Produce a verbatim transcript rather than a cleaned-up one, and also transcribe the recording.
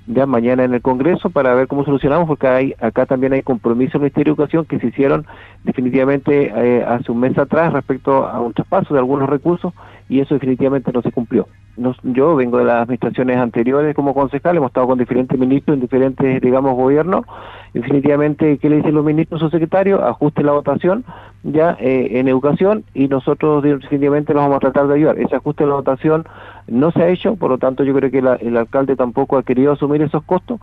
ya mañana en el Congreso para ver cómo solucionamos, porque hay, acá también hay compromisos del Ministerio de Educación que se hicieron definitivamente eh, hace un mes atrás respecto a un traspaso de algunos recursos, y eso definitivamente no se cumplió. Nos, yo vengo de las administraciones anteriores como concejal, hemos estado con diferentes ministros en diferentes, digamos, gobiernos. Definitivamente, ¿qué le dicen los ministros o secretarios? Ajuste la votación ya eh, en educación, y nosotros definitivamente nos vamos a tratar de ayudar. Ese ajuste de la votación no se ha hecho, por lo tanto yo creo que la, el alcalde tampoco ha querido asumir esos costos,